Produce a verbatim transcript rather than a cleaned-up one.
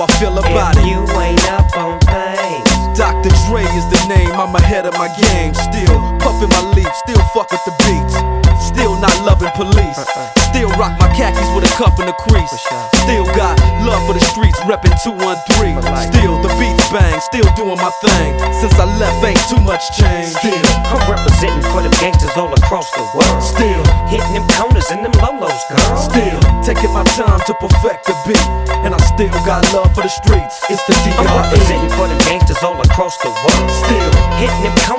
I feel about if it. you ain't up on things. Doctor Dre is the name, I'm ahead of my game. Still puffin' my leaf, still fuck with the beats. Still not loving police. Still rock my khakis with a cuff and a crease. Still got love for the streets, reppin' two one three. Still the beats bang, still doing my thing. Since I left ain't too much change. Still I'm representing for them gangsters all across the world. Still hitting them corners and them lolos, girl. Still taking my time to perfect the beat. And I still got love for the streets. It's the D R E. I'm representing for them gangsters all across the world. Still hitting them corners